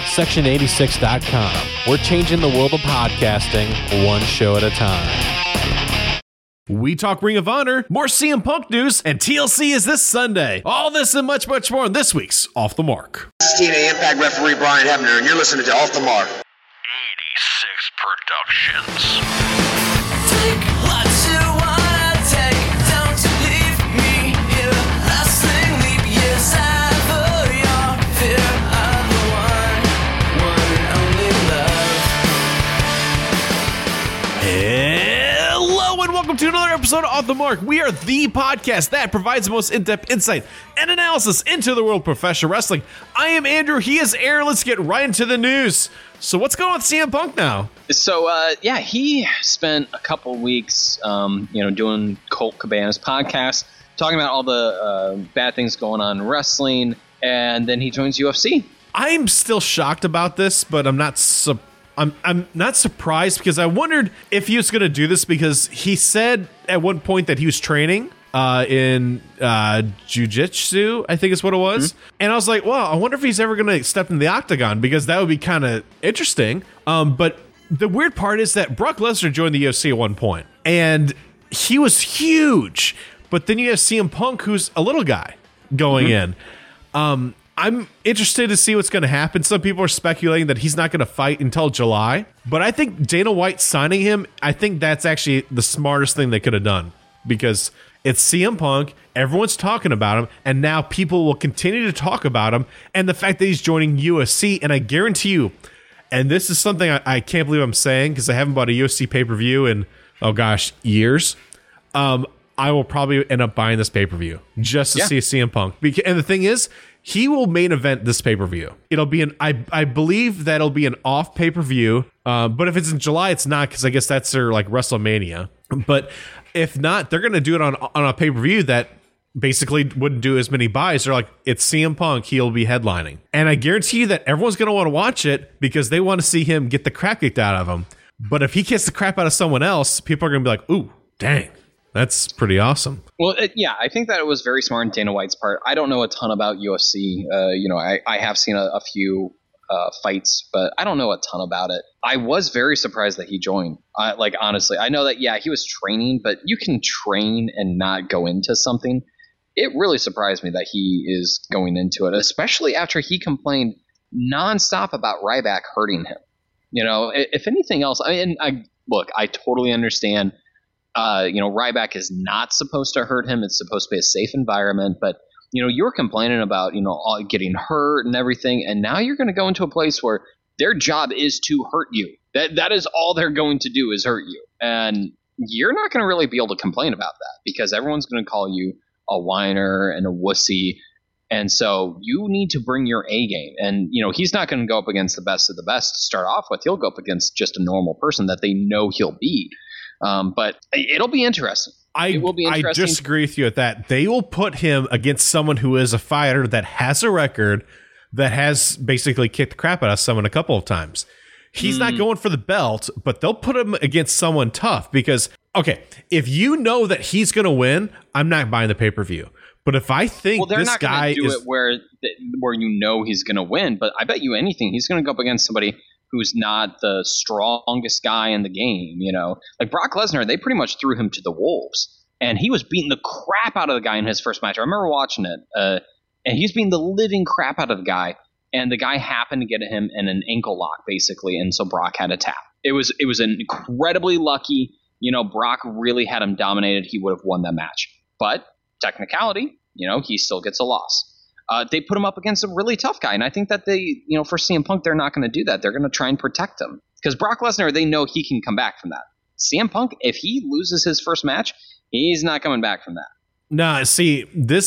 Section86.com. We're changing the world of podcasting one show at a time. We talk Ring of Honor, more CM Punk news, and TLC is this Sunday. All this and much, much more on this week's Off the Mark. This is TNA Impact referee Brian Hebner, and you're listening to Off the Mark. 86 Productions. Take what you wanna take, don't you leave me here. Lasting leap years ever, your fear of the one and only love. Hello and welcome to another episode of Off the Mark. We are the podcast that provides the most in-depth insight and analysis into the world of professional wrestling. I am Andrew, he is Aaron. Let's get right into the news. So what's going on with CM Punk now? So, he spent a couple weeks, doing Colt Cabana's podcast, talking about all the bad things going on in wrestling, and then he joins UFC. I'm still shocked about this, but I'm not surprised because I wondered if he was going to do this because he said at one point that he was training in jiu-jitsu, I think is what it was. Mm-hmm. And I was like, well, I wonder if he's ever going to step in the octagon because that would be kind of interesting. But the weird part is that Brock Lesnar joined the UFC at one point and he was huge. But then you have CM Punk, who's a little guy going in. I'm interested to see what's going to happen. Some people are speculating that he's not going to fight until July. But I think Dana White signing him, I think that's actually the smartest thing they could have done because it's CM Punk, everyone's talking about him, and now people will continue to talk about him, and the fact that he's joining UFC, and I guarantee you, and this is something I can't believe I'm saying, because I haven't bought a UFC pay-per-view in, years, I will probably end up buying this pay-per-view, just to see CM Punk. And the thing is, he will main event this pay-per-view. It'll be I believe that'll be an off pay-per-view, but if it's in July, it's not, because I guess that's their, WrestleMania, but if not, they're going to do it on a pay-per-view that basically wouldn't do as many buys. They're like, it's CM Punk, he'll be headlining. And I guarantee you that everyone's going to want to watch it because they want to see him get the crap kicked out of him. But if he kicks the crap out of someone else, people are going to be like, ooh, dang, that's pretty awesome. Well, I think that it was very smart on Dana White's part. I don't know a ton about UFC. I have seen a few fights, but I don't know a ton about it. I was very surprised that he joined. Honestly, I know that, he was training, but you can train and not go into something. It really surprised me that he is going into it, especially after he complained nonstop about Ryback hurting him. If anything else, I totally understand. Ryback is not supposed to hurt him. It's supposed to be a safe environment, but you're complaining about, all getting hurt and everything. And now you're going to go into a place where their job is to hurt you. That is all they're going to do is hurt you. And you're not going to really be able to complain about that because everyone's going to call you a whiner and a wussy. And so you need to bring your A game. And, he's not going to go up against the best of the best to start off with. He'll go up against just a normal person that they know he'll beat. But it'll be interesting. I disagree with you at that. They will put him against someone who is a fighter that has a record, that has basically kicked the crap out of someone a couple of times. He's not going for the belt, but they'll put him against someone tough because, if you know that he's going to win, I'm not buying the pay-per-view. But if I think this guy is... it where he's going to win, but I bet you anything, he's going to go up against somebody who's not the strongest guy in the game, Like Brock Lesnar, they pretty much threw him to the wolves, and he was beating the crap out of the guy in his first match. I remember watching it, and he's beating the living crap out of the guy, and the guy happened to get him in an ankle lock, basically, and so Brock had to tap. It was incredibly lucky. Brock really had him dominated. He would have won that match. But technicality, he still gets a loss. They put him up against a really tough guy. And I think that for CM Punk, they're not going to do that. They're going to try and protect him. Because Brock Lesnar, they know he can come back from that. CM Punk, if he loses his first match, he's not coming back from that. Nah, see,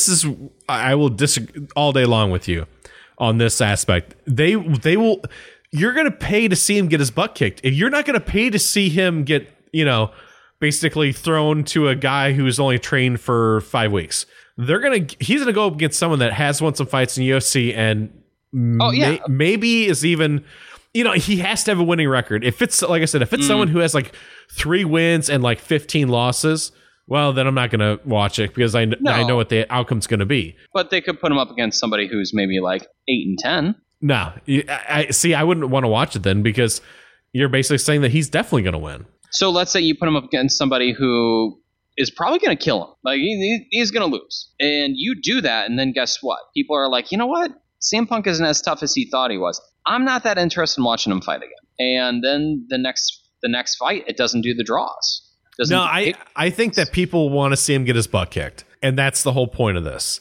I will disagree all day long with you on this aspect. They will, you're going to pay to see him get his butt kicked. If you're not going to pay to see him get, basically thrown to a guy who's only trained for 5 weeks, he's going to go up against someone that has won some fights in UFC and maybe is even, he has to have a winning record. If it's, like I said, if it's someone who has 3 wins and 15 losses, well, then I'm not going to watch it because I know what the outcome's going to be. But they could put him up against somebody who's maybe 8-10. No, I see. I wouldn't want to watch it then because you're basically saying that he's definitely going to win. So let's say you put him up against somebody who is probably going to kill him. Like he's going to lose. And you do that, and then guess what? People are like, you know what? CM Punk isn't as tough as he thought he was. I'm not that interested in watching him fight again. And then the next fight, it doesn't do the draws. I think that people want to see him get his butt kicked, and that's the whole point of this.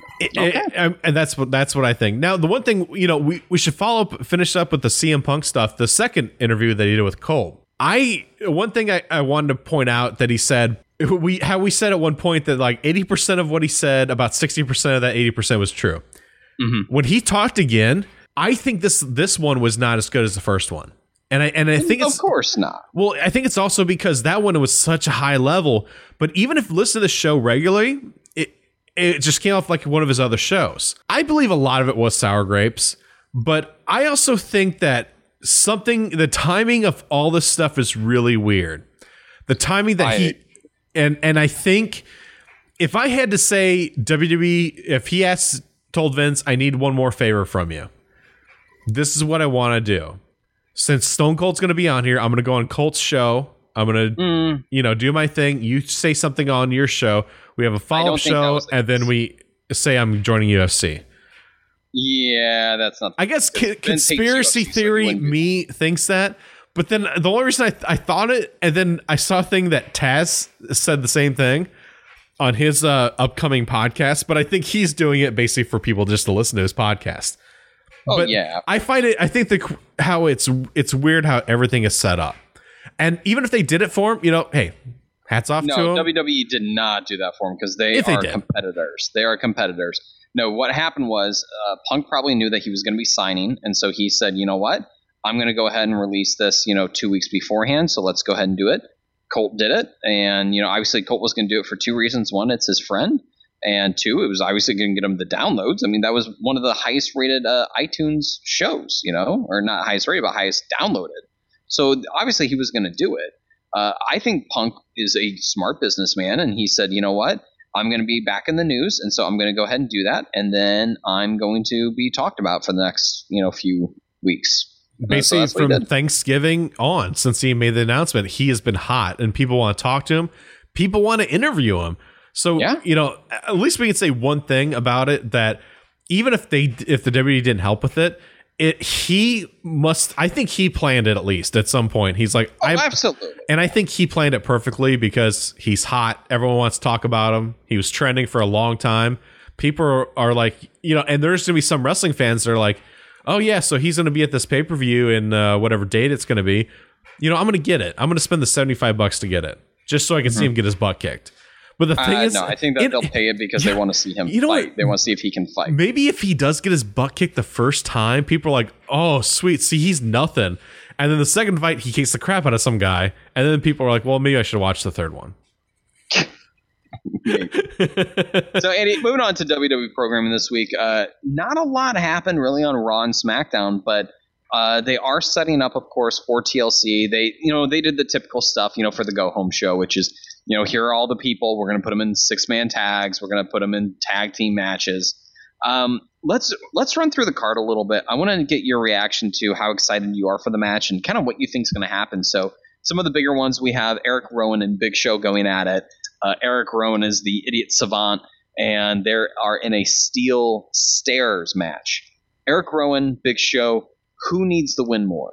And that's what I think. Now, the one thing, we should finish up with the CM Punk stuff. The second interview that he did with Cole. One thing I wanted to point out that he said, we said at one point that like 80% of what he said, about 60% of that 80% was true. Mm-hmm. When he talked again, I think this one was not as good as the first one. And I think it's, of course not. Well, I think it's also because that one was such a high level. But even if you listen to the show regularly, it just came off like one of his other shows. I believe a lot of it was Sour Grapes, but I also think that the timing of all this stuff is really weird. The timing that and I think if I had to say WWE, if he told Vince, I need one more favor from you, this is what I want to do. Since Stone Cold's going to be on here, I'm going to go on Colt's show. I'm going to, do my thing. You say something on your show. We have a follow-up show, and then we say I'm joining UFC. Yeah, that's not. I guess conspiracy theory me thinks that, but then the only reason I thought it, and then I saw a thing that Taz said the same thing on his upcoming podcast, but I think he's doing it basically for people just to listen to his podcast. Oh, but yeah. I think how it's weird how everything is set up. And even if they did it for him, hey, hats off to him. No, WWE did not do that for him because they are competitors. They are competitors. No, what happened was Punk probably knew that he was going to be signing, and so he said, you know what? I'm going to go ahead and release this, 2 weeks beforehand, so let's go ahead and do it. Colt did it, and, obviously Colt was going to do it for two reasons. One, it's his friend, and two, it was obviously going to get him the downloads. I mean, that was one of the highest rated iTunes shows, or not highest rated, but highest downloaded. So obviously he was going to do it. I think Punk is a smart businessman, and he said, you know what? I'm going to be back in the news, and so I'm going to go ahead and do that, and then I'm going to be talked about for the next, few weeks. Basically, from Thanksgiving on, since he made the announcement, he has been hot, and people want to talk to him. People want to interview him. So, at least we can say one thing about it, that even if the WWE didn't help with it, I think he planned it at least at some point. He's like, absolutely. And I think he planned it perfectly because he's hot. Everyone wants to talk about him. He was trending for a long time. People are like, and there's going to be some wrestling fans that are like, oh yeah, so he's going to be at this pay-per-view in whatever date it's going to be. I'm going to get it. I'm going to spend the $75 to get it just so I can see him get his butt kicked. But the thing is, no, I think that they'll pay it because they want to see him fight. They want to see if he can fight. Maybe if he does get his butt kicked the first time, people are like, oh, sweet. See, he's nothing. And then the second fight, he kicks the crap out of some guy. And then people are like, well, maybe I should watch the third one. So, Andy, moving on to WWE programming this week. Not a lot happened really on Raw and SmackDown, but they are setting up, of course, for TLC. They did the typical stuff, for the Go Home show, which is, here are all the people. We're going to put them in 6-man tags. We're going to put them in tag team matches. Let's run through the card a little bit. I want to get your reaction to how excited you are for the match and kind of what you think is going to happen. So some of the bigger ones, we have Eric Rowan and Big Show going at it. Eric Rowan is the idiot savant, and they are in a steel stairs match. Eric Rowan, Big Show, who needs the win more?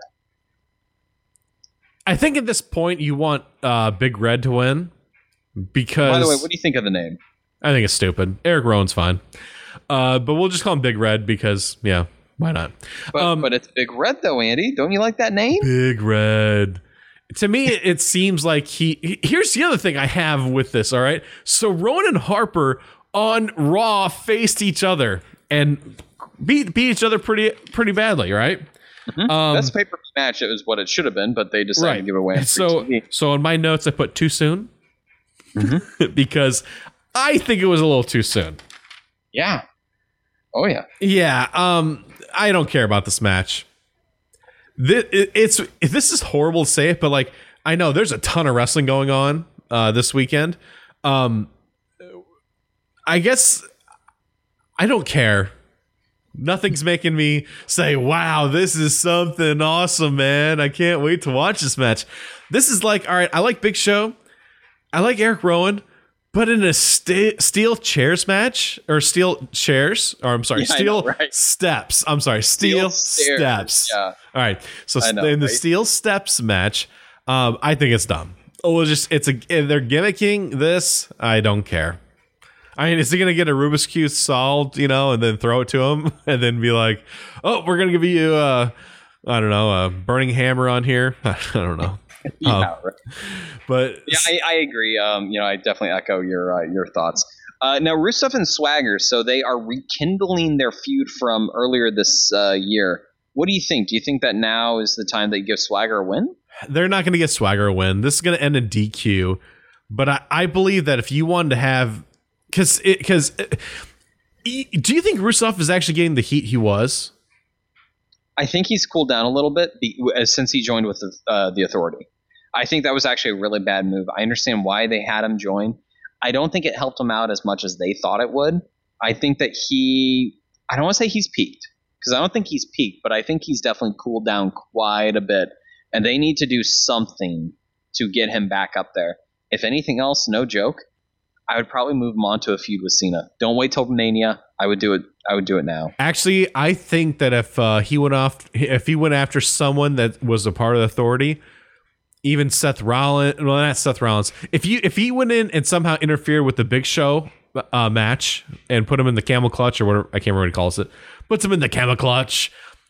I think at this point you want Big Red to win because... By the way, what do you think of the name? I think it's stupid. Eric Rowan's fine. But we'll just call him Big Red because, yeah, why not? But it's Big Red, though, Andy. Don't you like that name? Big Red. To me, it seems like here's the other thing I have with this, all right? So Rowan and Harper on Raw faced each other and beat each other pretty badly, right? Mm-hmm. That's paper match. It was what it should have been, but they decided to give away. So in my notes, I put too soon because I think it was a little too soon. Yeah. Oh yeah. Yeah. I don't care about this match. This is horrible to say it, but like I know there's a ton of wrestling going on this weekend. I guess I don't care. Nothing's making me say, wow, this is something awesome, man. I can't wait to watch this match. This is like, all right, I like Big Show. I like Eric Rowan. But in a steel chairs match, or steel chairs, or I'm sorry, steel steps. I'm sorry, steel steps. Yeah. All right. So I know, in the right? steel steps match, I think it's dumb. Oh, they're gimmicking this. I don't care. I mean, is he going to get a Rubik's Cube solved, and then throw it to him and then be like, oh, we're going to give you, I don't know, a burning hammer on here? I don't know. Yeah, right. But yeah, I agree. I definitely echo your thoughts. Now, Rusev and Swagger, so they are rekindling their feud from earlier this year. What do you think? Do you think that now is the time that you give Swagger a win? They're not going to get Swagger a win. This is going to end in DQ. But I believe that if you wanted to have, because do you think Rusev is actually getting the heat he was? I think he's cooled down a little bit since he joined with the Authority. I think that was actually a really bad move. I understand why they had him join. I don't think it helped him out as much as they thought it would. I think that I don't want to say he's peaked, because I don't think he's peaked, but I think he's definitely cooled down quite a bit. And they need to do something to get him back up there. If anything else, no joke, I would probably move him on to a feud with Cena. Don't wait till Mania. I would do it. I would do it now. Actually, I think that if he went after someone that was a part of the Authority, even Seth Rollins, well, not Seth Rollins. If he went in and somehow interfered with the Big Show match and put him in the camel clutch or whatever, I can't remember what he calls it, puts him in the camel clutch.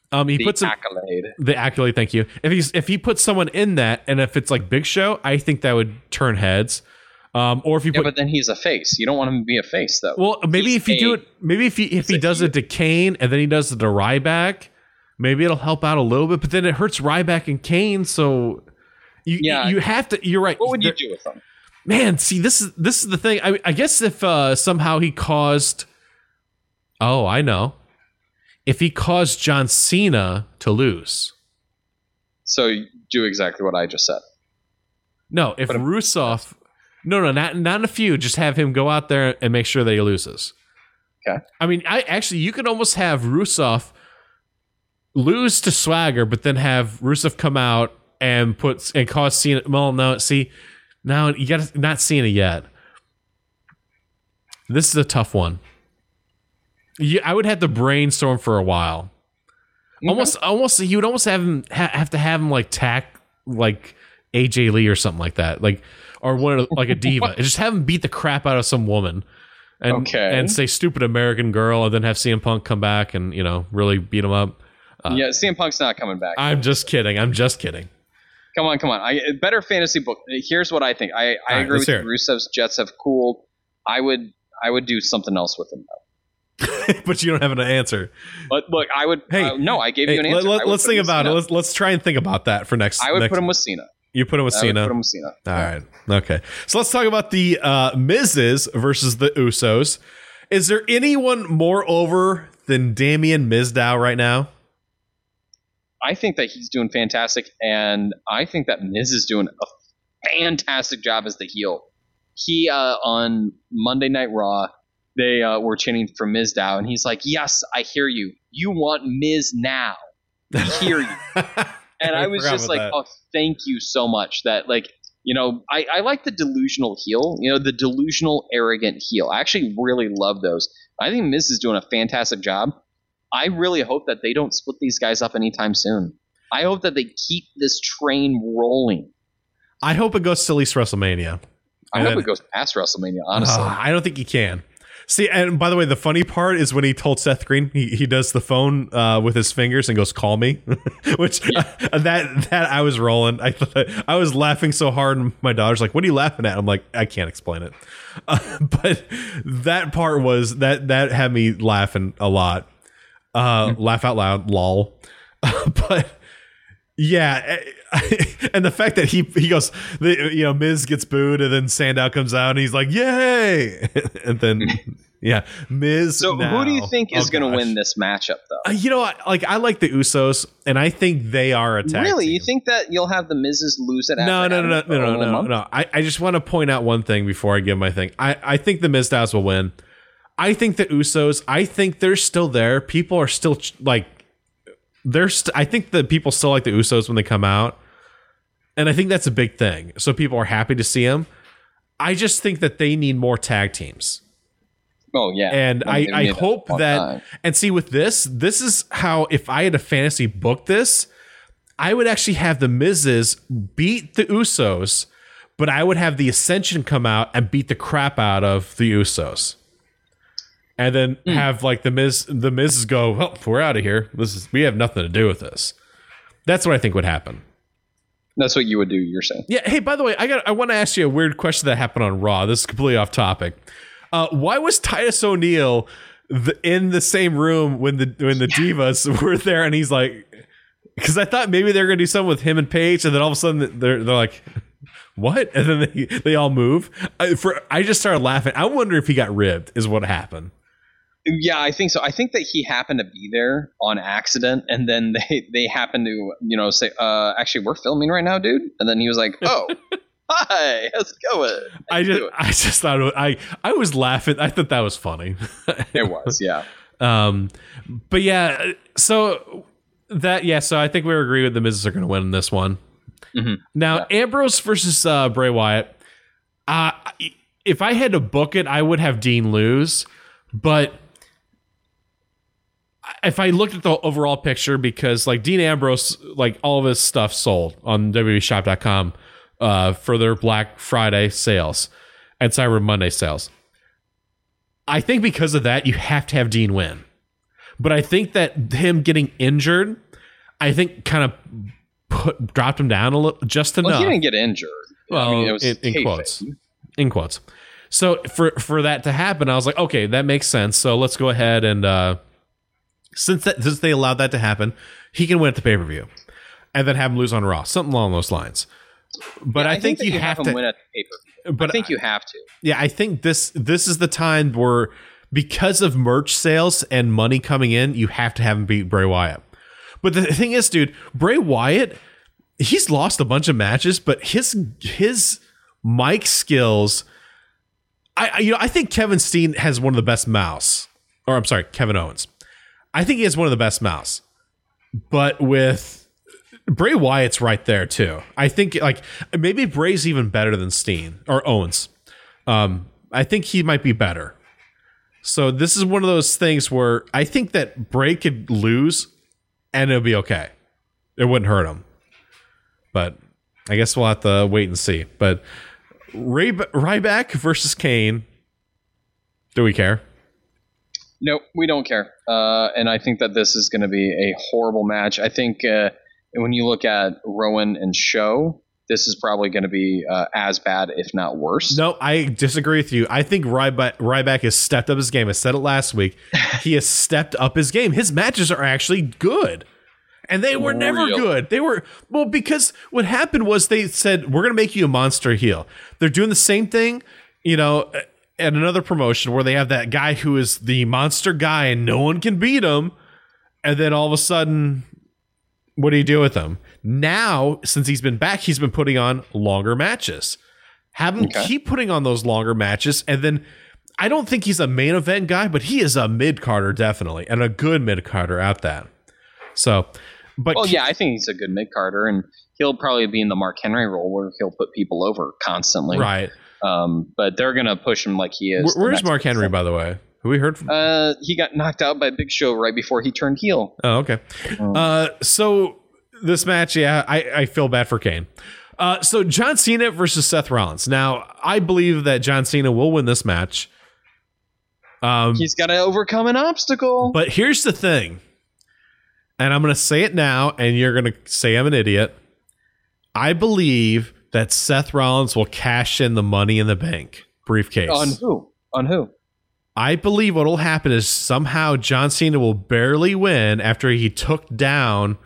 The accolade. Thank you. If he puts someone in that, and if it's like Big Show, I think that would turn heads. Or if you but then he's a face. You don't want him to be a face, though. Well, maybe if he does it to Kane and then he does it to Ryback, maybe it'll help out a little bit. But then it hurts Ryback and Kane, so you have to. You're right. What would you do with them? Man, see, this is the thing. I guess if somehow he caused, I know, if he caused John Cena to lose. So you do exactly what I just said. No, if Rusev. No, not in a feud. Just have him go out there and make sure that he loses. Okay. I mean, you could almost have Rusev lose to Swagger, but then have Rusev come out and cause Cena. Well, no, see, now you got not Cena yet. This is a tough one. I would have to brainstorm for a while. Okay. Almost, you would almost have him have to have him like tack like AJ Lee or something like that, or like a diva. And just have him beat the crap out of some woman, and say "stupid American girl," and then have CM Punk come back and really beat him up. Yeah, CM Punk's not coming back. I'm just kidding. Come on. Better fantasy book. Here's what I think. I agree with you. Rusev's Jets have cooled. I would do something else with him though. But you don't have an answer. But look, I would. No, I gave you an answer. Let's think about it. Let's try and think about that for next. I would put him with Cena. You put him with Cena. Put him with Cena. All right. Okay. So let's talk about the Miz's versus the Usos. Is there anyone more over than Damien Mizdow right now? I think that he's doing fantastic, and I think that Miz is doing a fantastic job as the heel. He on Monday Night Raw, they were chanting for Mizdow, and he's like, "Yes, I hear you. You want Miz now? I hear you." And I was just like, "Oh, thank you so much." That I like the delusional heel, the delusional arrogant heel. I actually really love those. I think Miz is doing a fantastic job. I really hope that they don't split these guys up anytime soon. I hope that they keep this train rolling. I hope it goes to at least WrestleMania. I hope it goes past WrestleMania, honestly. I don't think he can. See, and by the way, the funny part is when he told Seth Green, he does the phone with his fingers and goes, "Call me," which that I was rolling. I was laughing so hard, and my daughter's like, "What are you laughing at?" I'm like, "I can't explain it," but that part was that had me laughing a lot, laugh out loud, lol. But yeah, and the fact that he goes, Miz gets booed, and then Sandow comes out, and he's like, "Yay!" And then Miz. So who do you think is going to win this matchup, though? I like the Usos, and I think they are a tag Really, team. you think that you'll have the Miz's lose it? No. I just want to point out one thing before I give my thing. I think the Mizdows will win. I think the Usos, I think they're still there. People are still like, I think that people still like the Usos when they come out. And I think that's a big thing. So people are happy to see them. I just think that they need more tag teams. Oh, yeah. And They I need hope all that, time. and see with this is how, if I had a fantasy book this, I would actually have the Miz's beat the Usos, but I would have the Ascension come out and beat the crap out of the Usos. And then have like the Miz go, well, we're out of here. We have nothing to do with this. That's what I think would happen. That's what you would do, you're saying. Yeah. Hey, by the way, I want to ask you a weird question that happened on Raw. This is completely off topic. Why was Titus O'Neil in the same room when the Divas were there? And he's like, because I thought maybe they're going to do something with him and Paige, and then all of a sudden they're like, what? And then they all move. I just started laughing. I wonder if he got ribbed. Is what happened. Yeah, I think so. I think that he happened to be there on accident, and then they happened to, say, actually, we're filming right now, dude. And then he was like, oh, hi, how's it going? I just thought I was laughing. I thought that was funny. It was, yeah. But yeah, so I think we agree with the Miz's are going to win this one. Mm-hmm. Now, Ambrose versus Bray Wyatt. If I had to book it, I would have Dean lose, but if I looked at the overall picture, because like Dean Ambrose, like all of his stuff sold on WWEshop.com for their Black Friday sales and Cyber Monday sales. I think because of that, you have to have Dean win. But I think that him getting injured, I think kind of dropped him down a little, just enough. Well, he didn't get injured. Well, I mean, it was in quotes. In quotes. So for that to happen, I was like, okay, that makes sense. So let's go ahead and since they allowed that to happen, he can win at the pay-per-view, and then have him lose on Raw, something along those lines. But Yeah, I think you have to win at the pay-per-view. But I think you have to. Yeah, I think this is the time where, because of merch sales and money coming in, you have to have him beat Bray Wyatt. But the thing is, dude, Bray Wyatt, he's lost a bunch of matches, but his mic skills, I think Kevin Steen has one of the best mouths. Or I'm sorry, Kevin Owens. I think he has one of the best mouths. But with Bray Wyatt's right there too. I think like maybe Bray's even better than Steen or Owens. I think he might be better. So this is one of those things where I think that Bray could lose and it'll be okay. It wouldn't hurt him. But I guess we'll have to wait and see. But Ryback versus Kane. Do we care? No, we don't care. And I think that this is going to be a horrible match. I think when you look at Rowan and Show, this is probably going to be as bad, if not worse. No, I disagree with you. I think Ryback has stepped up his game. I said it last week. He has stepped up his game. His matches are actually good. And they were never good. They were, well, because what happened was they said, we're going to make you a monster heel. They're doing the same thing, at another promotion where they have that guy who is the monster guy and no one can beat him. And then all of a sudden, what do you do with him? Now, since he's been back, he's been putting on longer matches. Have him keep putting on those longer matches. And then I don't think he's a main event guy, but he is a mid-carder definitely. And a good mid-carder at that. So, but well, yeah, I think he's a good mid-carder, and he'll probably be in the Mark Henry role where he'll put people over constantly. Right. But they're going to push him like he is. Where's Mark Henry, by the way? Who we heard from? He got knocked out by Big Show right before he turned heel. Oh, okay. So this match, yeah, I feel bad for Kane. So John Cena versus Seth Rollins. Now, I believe that John Cena will win this match. He's got to overcome an obstacle. But here's the thing. And I'm going to say it now, and you're going to say I'm an idiot. I believe that Seth Rollins will cash in the Money in the Bank briefcase. On who? On who? I believe what will happen is somehow John Cena will barely win after he took down,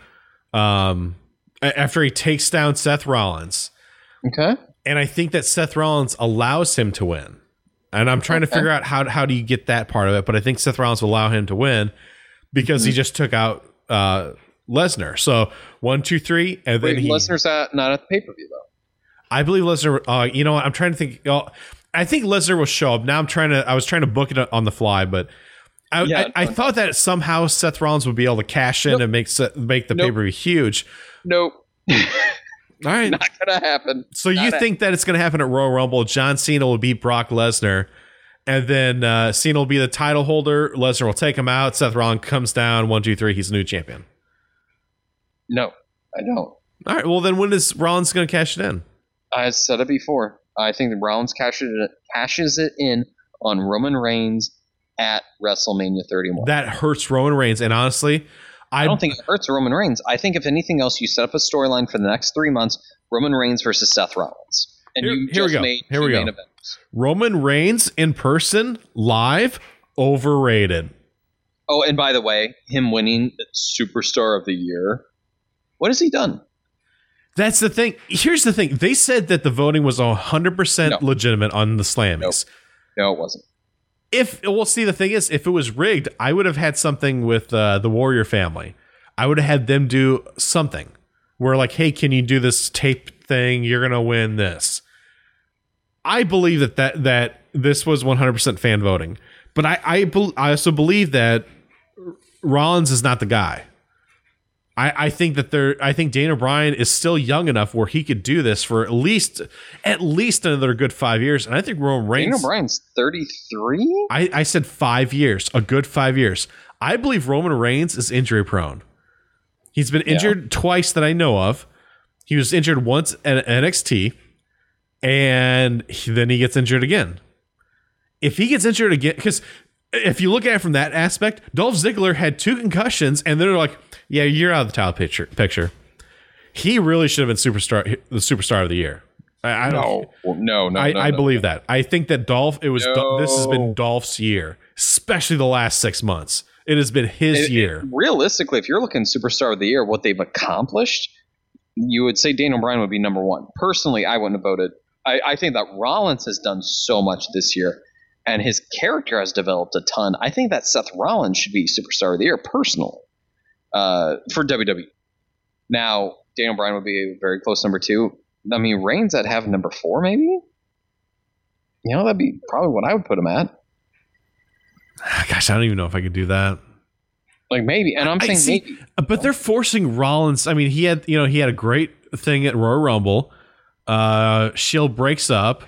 after he takes down Seth Rollins. Okay. And I think that Seth Rollins allows him to win. And I'm trying to figure out how do you get that part of it. But I think Seth Rollins will allow him to win because he just took out Lesnar. So 1, 2, 3, and then Lesnar's not at the pay-per-view though. I believe Lesnar. You know what? I'm trying to think. I think Lesnar will show up. Now I was trying to book it on the fly, but I thought that somehow Seth Rollins would be able to cash in and make the pay-per-view huge. Nope. All right. Not gonna happen. So you think that it's going to happen at Royal Rumble? John Cena will beat Brock Lesnar, and then Cena will be the title holder. Lesnar will take him out. Seth Rollins comes down. 1, 2, 3. He's the new champion. No, I don't. All right. Well, then when is Rollins going to cash it in? I said it before. I think the Rollins cashes it in on Roman Reigns at WrestleMania 31. That hurts Roman Reigns, and honestly, I don't think it hurts Roman Reigns. I think if anything else, you set up a storyline for the next 3 months: Roman Reigns versus Seth Rollins, and Here we go. Roman Reigns in person, live, overrated. Oh, and by the way, him winning Superstar of the Year. What has he done? That's the thing. Here's the thing. They said that the voting was 100% legitimate on the Slammies. No, it wasn't. The thing is, if it was rigged, I would have had something with the Warrior family. I would have had them do something where, like, hey, can you do this tape thing? You're going to win this. I believe that this was 100% fan voting. But I also believe that Rollins is not the guy. I think Daniel Bryan is still young enough where he could do this for at least another good 5 years. And I think Roman Reigns. Daniel Bryan's 33? I said 5 years, a good 5 years. I believe Roman Reigns is injury prone. He's been injured twice that I know of. He was injured once at NXT, and then he gets injured again. If he gets injured again, because if you look at it from that aspect, Dolph Ziggler had 2 concussions, and they're like, yeah, you're out of the title picture. He really should have been the superstar of the year. I believe that. I think that this has been Dolph's year, especially the last 6 months. It has been his year. Realistically, if you're looking Superstar of the Year, what they've accomplished, you would say Daniel Bryan would be number 1. Personally, I wouldn't have voted. I think that Rollins has done so much this year, and his character has developed a ton. I think that Seth Rollins should be Superstar of the Year, personally, for WWE. Now, Daniel Bryan would be a very close number 2. I mean, Reigns I'd have number 4, maybe? That'd be probably what I would put him at. Gosh, I don't even know if I could do that. Like, maybe. And I'm saying maybe. But they're forcing Rollins. I mean, he had a great thing at Royal Rumble. Shield breaks up.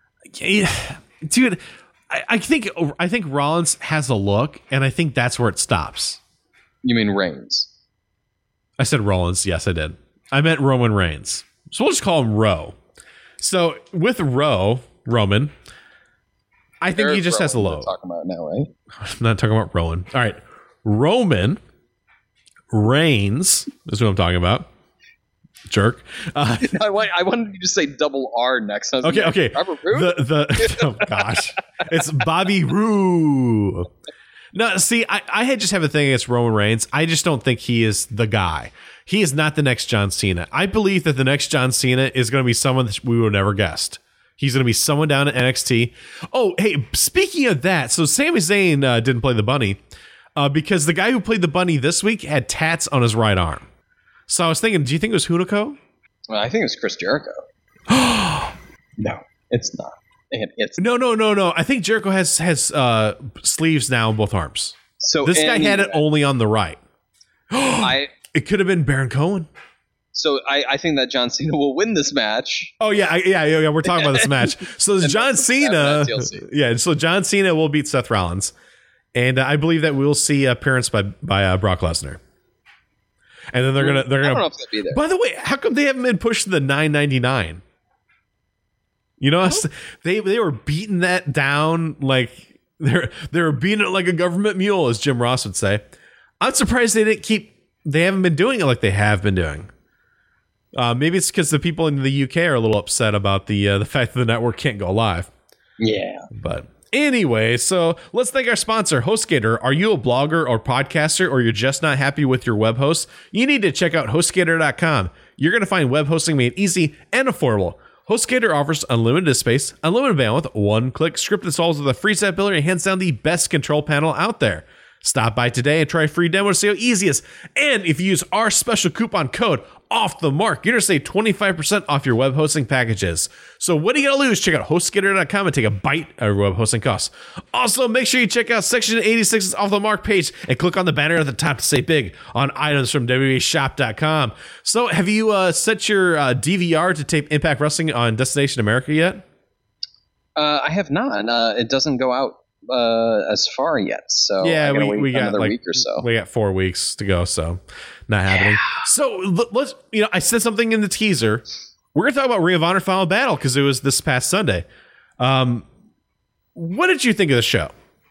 Dude, I think Rollins has a look, and I think that's where it stops. You mean Reigns? I said Rollins. Yes, I did. I meant Roman Reigns. So we'll just call him Ro. So with Roman, I think he just has a low. Talking about now, right? I'm not talking about Rowan. All right, Roman Reigns is what I'm talking about. Jerk. I wanted you to say double R next. Okay. Robert Roode? Oh gosh, it's Bobby Roode. No, see, I had just have a thing against Roman Reigns. I just don't think he is the guy. He is not the next John Cena. I believe that the next John Cena is going to be someone that we would have never guessed. He's going to be someone down at NXT. Oh, hey, speaking of that, so Sami Zayn didn't play the bunny because the guy who played the bunny this week had tats on his right arm. So I was thinking, do you think it was Hunico? Well, I think it was Chris Jericho. No, it's not. No. I think Jericho has sleeves now on both arms. So this guy had it only on the right. It could have been Baron Cohen. So I think that John Cena will win this match. Oh yeah. We're talking about this match. So John Cena, So John Cena will beat Seth Rollins, and I believe that we'll see appearance by Brock Lesnar. And then they're gonna. I don't know if they'll be there. By the way, how come they haven't been pushed to the $9.99? They were beating that down like they were beating it like a government mule, as Jim Ross would say. I'm surprised they haven't been doing it like they have been doing. Maybe it's because the people in the UK are a little upset about the fact that the network can't go live. Yeah. But anyway, so let's thank our sponsor, HostGator. Are you a blogger or podcaster, or you're just not happy with your web host? You need to check out HostGator.com. You're going to find web hosting made easy and affordable. HostGator offers unlimited space, unlimited bandwidth, one-click script installs with a free set builder, and hands down the best control panel out there. Stop by today and try a free demo to see how easy it is. And if you use our special coupon code OFFTHEMARK, you're going to save 25% off your web hosting packages. So what are you going to lose? Check out HostGator.com and take a bite out of your web hosting costs. Also, make sure you check out Section 86's Off the Mark page and click on the banner at the top to save big on items from WWEshop.com. So have you set your DVR to tape Impact Wrestling on Destination America yet? I have not. It doesn't go out as far yet, so Yeah, I gotta wait we got another like, week or so. We got 4 weeks to go, so not happening. So let's, I said something in the teaser. We're gonna talk about Ring of Honor Final Battle because it was this past Sunday. What did you think of the show?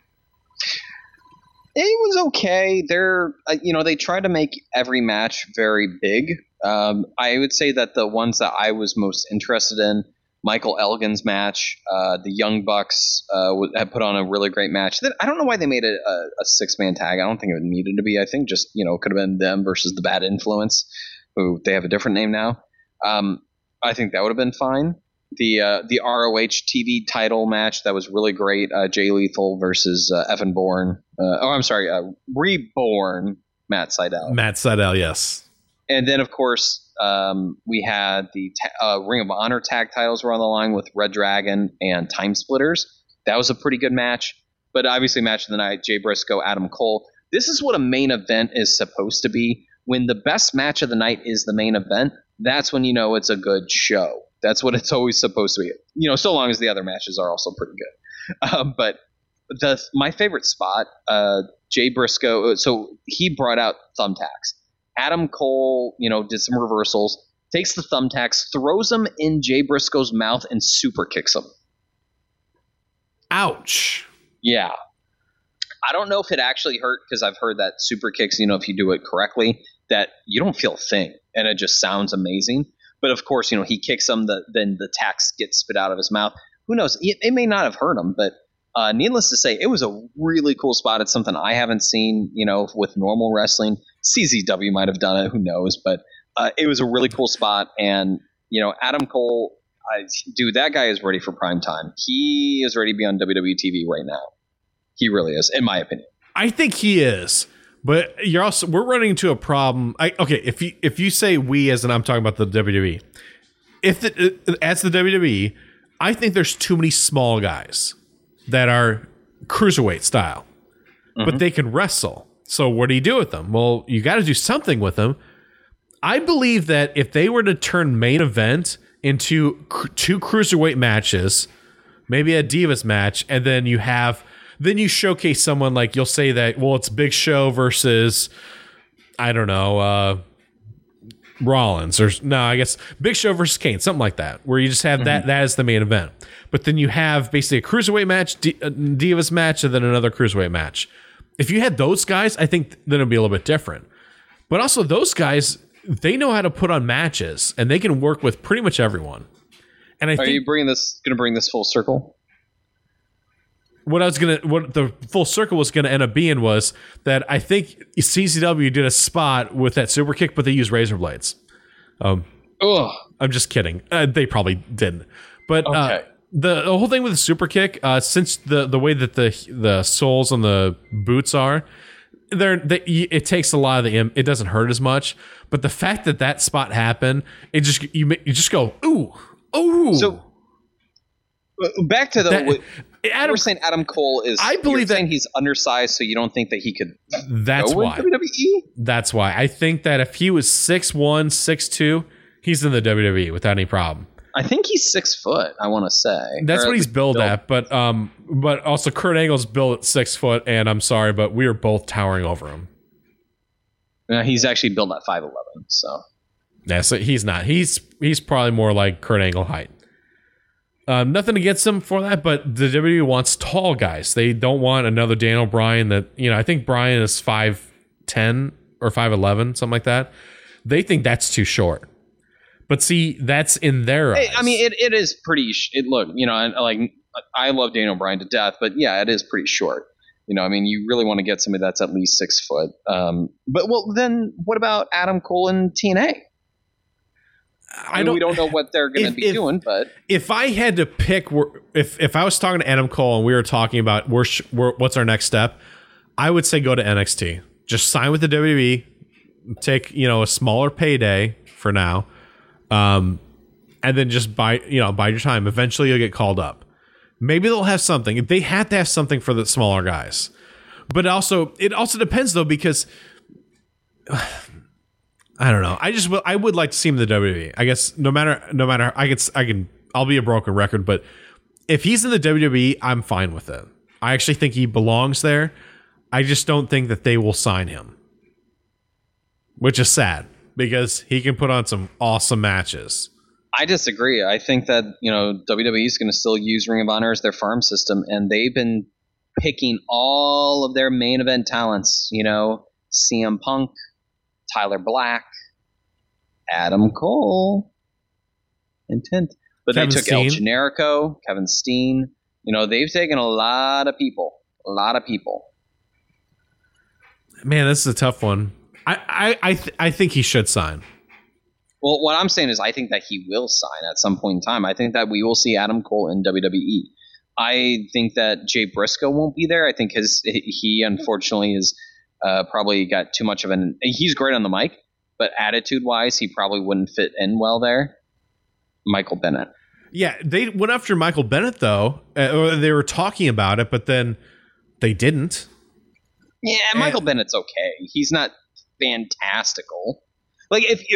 It was okay. They tried to make every match very big. I would say that the ones that I was most interested in, Michael Elgin's match, the Young Bucks had put on a really great match. I don't know why they made it a six-man tag. I don't think it needed to be. I think just, it could have been them versus the Bad Influence, who they have a different name now. I think that would have been fine. The ROH TV title match, that was really great. Jay Lethal versus Evan Bourne. Reborn Matt Sydal. Matt Sydal, yes. And then, of course, we had the Ring of Honor tag titles were on the line with Red Dragon and Time Splitters. That was a pretty good match. But obviously, match of the night, Jay Briscoe, Adam Cole. This is what a main event is supposed to be. When the best match of the night is the main event, that's when you know it's a good show. That's what it's always supposed to be. So long as the other matches are also pretty good. But my favorite spot, Jay Briscoe, so he brought out thumbtacks. Adam Cole, did some reversals, takes the thumbtacks, throws them in Jay Briscoe's mouth, and super kicks him. Ouch. Yeah. I don't know if it actually hurt, because I've heard that super kicks, if you do it correctly, that you don't feel a thing, and it just sounds amazing. But of course, he kicks him, then the tacks get spit out of his mouth. Who knows? It may not have hurt him, but needless to say, it was a really cool spot. It's something I haven't seen, with normal wrestling. CZW might have done it. Who knows? But it was a really cool spot. And, Adam Cole, dude, that guy is ready for prime time. He is ready to be on WWE TV right now. He really is, in my opinion. I think he is. But we're running into a problem. If you say we, as in I'm talking about the WWE, as the WWE, I think there's too many small guys that are cruiserweight style, but they can wrestle. So what do you do with them? Well, you got to do something with them. I believe that if they were to turn main event into two cruiserweight matches, maybe a Divas match, and then you showcase someone like, you'll say that, well, it's Big Show versus, I don't know, Rollins, or no, I guess Big Show versus Kane, something like that, where you just have that as the main event. But then you have basically a cruiserweight match, Divas match, and then another cruiserweight match. If you had those guys, I think then it'd be a little bit different. But also those guys, they know how to put on matches, and they can work with pretty much everyone. And I think, you going to bring this full circle? What the full circle was going to end up being was that I think CZW did a spot with that super kick, but they used razor blades. I'm just kidding. They probably didn't. But okay. The whole thing with the super kick, since the way that the soles on the boots are, it takes a lot of it doesn't hurt as much. But the fact that spot happened, you just go ooh. So back to we're saying Adam Cole is. I believe that he's undersized, so you don't think that he could. That's go why in WWE. That's why I think that if he was 6'1", 6'2", he's in the WWE without any problem. I think he's 6 foot. I want to say that's what he's billed at, but also Kurt Angle's billed at 6 foot, and I'm sorry, but we are both towering over him. He's actually billed at 5'11", so yeah, so he's not. He's probably more like Kurt Angle height. Nothing against him for that, but the WWE wants tall guys. They don't want another Daniel Bryan that, I think Bryan is 5'10" or 5'11", something like that. They think that's too short. But see, that's in their eyes. I mean, it is pretty. Look, I love Daniel Bryan to death, but yeah, it is pretty short. You really want to get somebody that's at least 6 foot. But then what about Adam Cole and TNA? We don't know what they're going to be doing, but if I had to pick, if I was talking to Adam Cole and we were talking about what's our next step, I would say go to NXT. Just sign with the WWE, take, a smaller payday for now, and then just bide your time. Eventually you'll get called up. Maybe they'll have something. They have to have something for the smaller guys. But it also depends though, because I don't know. I would like to see him in the WWE. I guess no matter I'll be a broken record, but if he's in the WWE, I'm fine with it. I actually think he belongs there. I just don't think that they will sign him, which is sad because he can put on some awesome matches. I disagree. I think that, WWE is going to still use Ring of Honor as their farm system, and they've been picking all of their main event talents, CM Punk, Tyler Black, Adam Cole, Intent. But Kevin they took Steen. El Generico, Kevin Steen. They've taken a lot of people. Man, this is a tough one. I think he should sign. Well, what I'm saying is I think that he will sign at some point in time. I think that we will see Adam Cole in WWE. I think that Jay Briscoe won't be there. I think he unfortunately is probably got too much of an – he's great on the mic, but attitude-wise, he probably wouldn't fit in well there. Michael Bennett. Yeah, they went after Michael Bennett, though, or they were talking about it, but then they didn't. Yeah, Michael Bennett's okay. He's not fantastical. If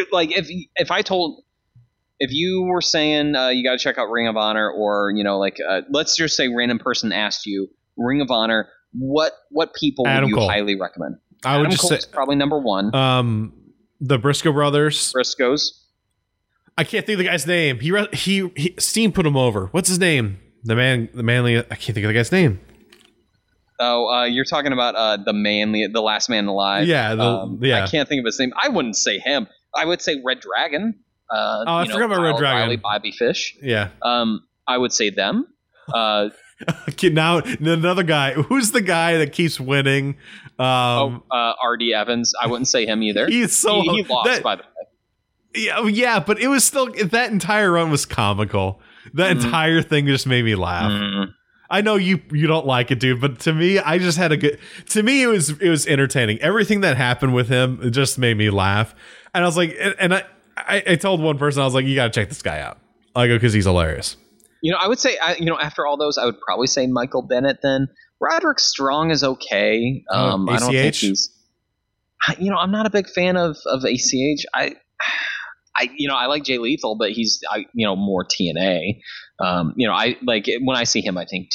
you were saying you got to check out Ring of Honor, or let's just say random person asked you Ring of Honor, what people Adam would you Cole. highly recommend? I would Adam just Cole's say probably number one. The Briscoe brothers. Briscoes. I can't think of the guy's name. He Steen put him over. What's his name? The manly. I can't think of the guy's name. Oh, you're talking about the last man alive. Yeah, I can't think of his name. I wouldn't say him. I would say Red Dragon. I forgot about Red Dragon. Riley, Bobby Fish. Yeah. I would say them. Okay, now another guy. Who's the guy that keeps winning? R.D. Evans. I wouldn't say him either. He's so he lost, by the way. Yeah, but it was still, that entire run was comical. That entire thing just made me laugh. I know you don't like it, dude, but to me, I just had to me, it was entertaining. Everything that happened with him, it just made me laugh. And I was like, and I told one person, I was like, you got to check this guy out. I go, because he's hilarious. I would say, after all those, I would probably say Michael Bennett then. Roderick Strong is okay. I don't think he's, I'm not a big fan of ACH. I like Jay Lethal, but he's more TNA. I like when I see him, I think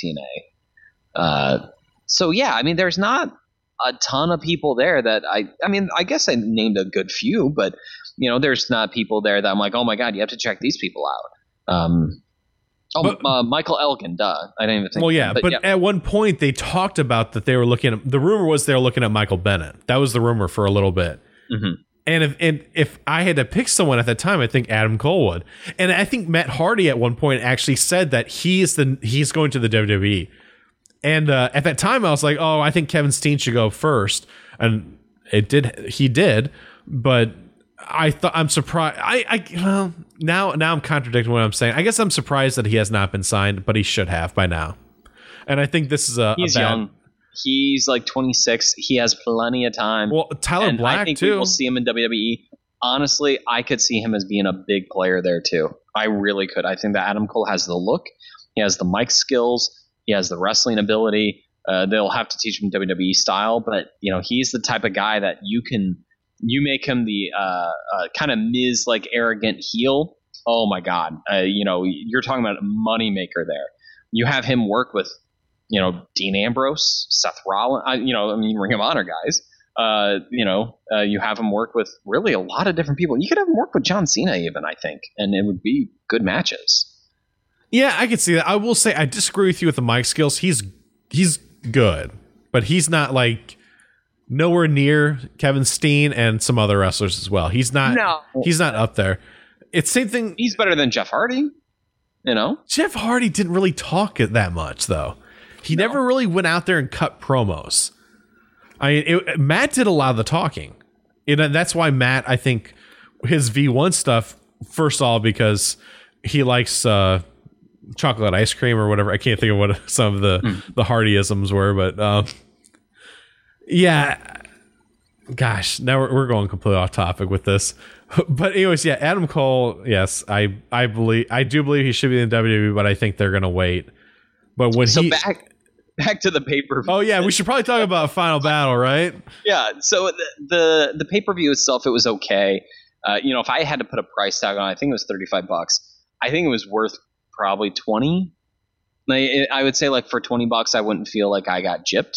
TNA. So yeah, there's not a ton of people there that I guess I named a good few, but there's not people there that I'm like, oh my god, you have to check these people out. Michael Elgin, duh. I didn't even think. Well, yeah, but at one point they talked about that they were looking at, the rumor was they were looking at Michael Bennett. That was the rumor for a little bit. Mm-hmm. And if I had to pick someone at that time, I think Adam Cole would. And I think Matt Hardy at one point actually said that he's going to the WWE. And at that time, I was like, oh, I think Kevin Steen should go first. And he did. But I'm surprised. Well, now I'm contradicting what I'm saying. I guess I'm surprised that he has not been signed, but he should have by now. And I think this is he's young. He's like 26. He has plenty of time. Well, Tyler Black, I think too. We will see him in WWE. Honestly, I could see him as being a big player there, too. I really could. I think that Adam Cole has the look. He has the mic skills. He has the wrestling ability. They'll have to teach him WWE style, but he's the type of guy that you make him the kind of Miz like arrogant heel. Oh my God. You're talking about a moneymaker there. You have him work with Dean Ambrose, Seth Rollins, Ring of Honor guys. You have him work with really a lot of different people. You could have him work with John Cena even, I think, and it would be good matches. Yeah, I could see that. I will say I disagree with you with the mic skills. He's good, but he's not like nowhere near Kevin Steen and some other wrestlers as well. He's not up there. It's same thing. He's better than Jeff Hardy. Jeff Hardy didn't really talk that much though. He never really went out there and cut promos. Matt did a lot of the talking. That's why Matt, I think, his V1 stuff, first of all, because he likes chocolate ice cream or whatever. I can't think of what some of the Hardyisms were, but Yeah. Gosh, now we're going completely off topic with this. But anyways, yeah, Adam Cole, yes, I do believe he should be in WWE, but I think they're gonna wait. But when back to the pay-per-view. Oh yeah, we should probably talk about Final Battle, right? Yeah, so the pay-per-view itself, it was okay. If I had to put a price tag on it, I think it was $35. I think it was worth probably $20. I would say like for $20, I wouldn't feel like I got gypped.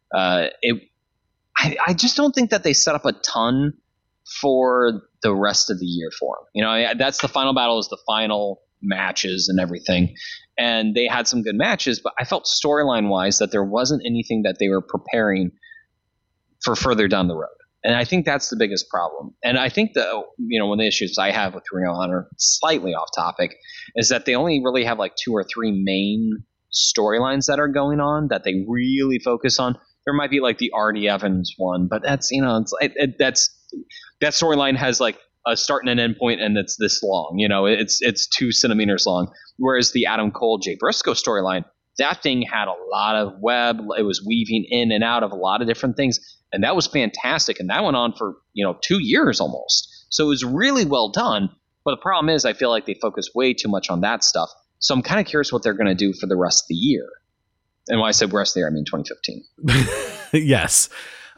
I just don't think that they set up a ton for the rest of the year for them. That's the Final Battle, is the final matches and everything. And they had some good matches, but I felt storyline wise that there wasn't anything that they were preparing for further down the road. And I think that's the biggest problem. And I think one of the issues I have with Ring of Honor, slightly off topic, is that they only really have like 2 or 3 main storylines that are going on that they really focus on. There might be like the R.D. Evans one, but that's that storyline has like a start and an end point, and it's this long. It's 2 centimeters long. Whereas the Adam Cole Jay Briscoe storyline, that thing had a lot of web. It was weaving in and out of a lot of different things, and that was fantastic. And that went on for 2 years almost. So it was really well done. But the problem is, I feel like they focus way too much on that stuff. So I'm kind of curious what they're going to do for the rest of the year. And when I said rest of the year, I mean 2015. Yes.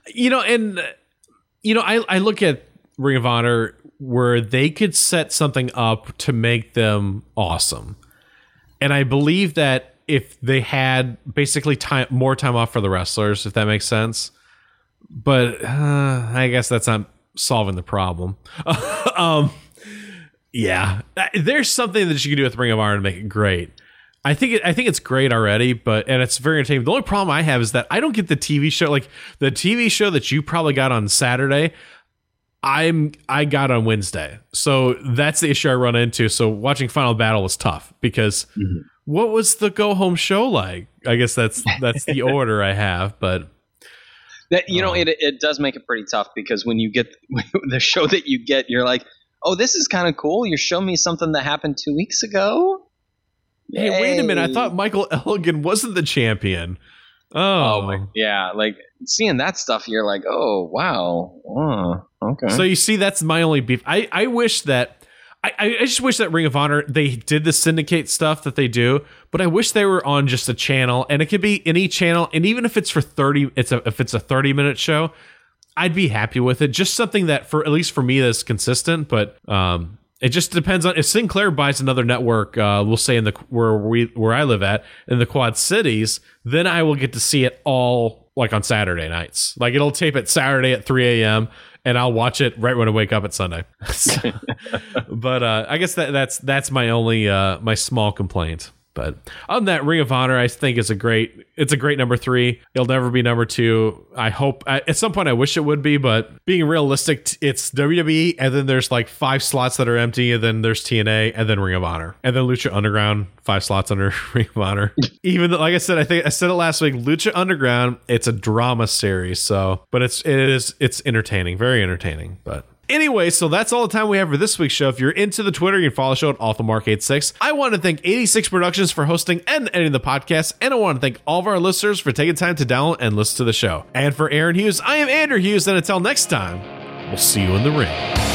I look at Ring of Honor where they could set something up to make them awesome. And I believe that if they had basically more time off for the wrestlers, if that makes sense. But I guess that's not solving the problem. Yeah. There's something that you can do with Ring of Honor to make it great. I think it's great already, and it's very entertaining. The only problem I have is that I don't get the TV show, like the TV show that you probably got on Saturday. I got on Wednesday, so that's the issue I run into. So watching Final Battle was tough because what was the go home show like? I guess that's the order I have, but that it does make it pretty tough because when you get the show that you get, you're like, oh, this is kind of cool. You're showing me something that happened 2 weeks ago. Hey, wait a minute! I thought Michael Elgin wasn't the champion. Oh yeah, like seeing that stuff, you're like, oh wow, okay. So you see, that's my only beef. I wish that I just wish that Ring of Honor, they did the syndicate stuff that they do, but I wish they were on just a channel, and it could be any channel, and even if it's for 30, if it's a 30-minute show, I'd be happy with it. Just something that at least for me that's consistent, but it just depends on if Sinclair buys another network. We'll say where I live at in the Quad Cities, then I will get to see it all like on Saturday nights. Like it'll tape it Saturday at 3 a.m. and I'll watch it right when I wake up at Sunday. But I guess that's my only my small complaint. But other than that, Ring of Honor, I think it's a great number 3. It'll never be number 2. I hope at some point I wish it would be, but being realistic, it's WWE, and then there's like 5 slots that are empty, and then there's TNA, and then Ring of Honor, and then Lucha Underground, 5 slots under Ring of Honor. Even though, like I said, I think I said it last week, Lucha Underground, it's a drama series, but it's entertaining, very entertaining, but. Anyway, so that's all the time we have for this week's show. If you're into the Twitter, you can follow the show at AuthMark86. I want to thank 86 Productions for hosting and editing the podcast, and I want to thank all of our listeners for taking time to download and listen to the show. And for Aaron Hughes, I am Andrew Hughes, and until next time, we'll see you in the ring.